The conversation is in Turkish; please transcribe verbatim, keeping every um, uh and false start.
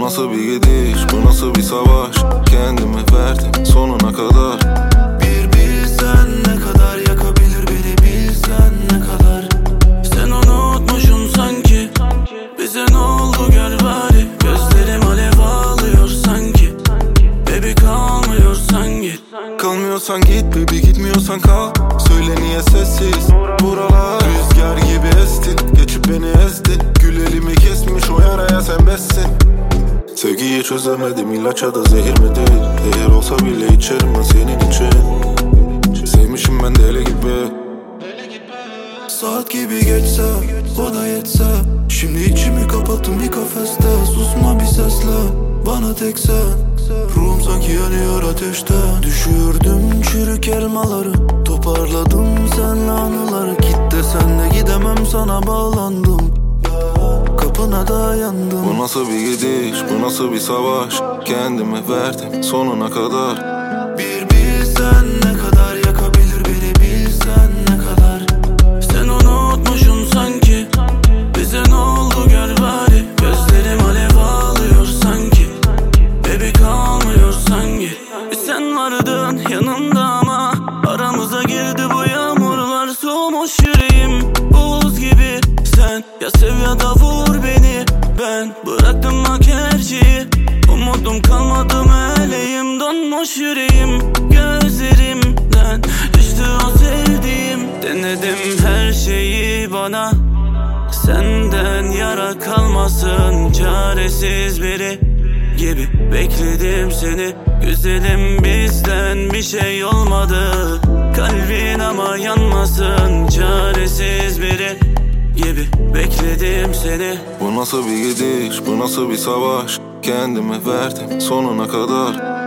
Bu nasıl bir gidiş, bu nasıl bir savaş? Kendimi verdim sonuna kadar. Bir bilsen ne kadar yakabilir beni, bilsen ne kadar. Sen unutmuşsun sanki, bize ne oldu gör bari. Gözlerim alev alıyor sanki, baby kalmıyorsan git. Kalmıyorsan git baby, gitmiyorsan kal. Söyle niye sessiz buralar? Rüzgar gibi estin, geçip beni ezdin. Gül elimi kesmiş, o yaraya sen bessin. Sevgiyi çözemedim, ilaça da zehir mi değil? Zehir olsa bile içerim ben senin için. Sevmişim ben de ele gibi. Saat gibi geçse, o da yetse. Şimdi içimi kapattım bir kafeste. Susma bir sesle, bana tek sen. Ruhum sanki yanıyor ateşte. Düşürdüm çürük elmaları, toparladım senle anıları. Git desen de gidemem, sana bağlandım, kapına dayandım. Bu nasıl bir gidiş, bu nasıl bir savaş? Kendimi verdim sonuna kadar. Bir bilsen ne kadar yakabilir beni, bilsen ne kadar. Sen unutmuşsun sanki, bize ne oldu gör bari. Gözlerim alev alıyor sanki, baby kalmıyorsan git. E sen vardın yanımda ama aramıza girdi bu yağmurlar. Soğumuş yüreğim buz gibi. Sen ya sev ya da vur beni. Ben bıraktım bak her şeyi, umudum kalmadı, meleğim. Donmuş yüreğim gözlerimden düştü o sevdiğim. Denedim her şeyi bana, senden yara kalmasın. Çaresiz biri gibi bekledim seni. Güzelim bizden bir şey olmadı. Kalbin ama yanmasın. Çaresiz biri gibi bekledim seni. Bu nasıl bir gidiş, bu nasıl bir savaş? Kendimi verdim sonuna kadar.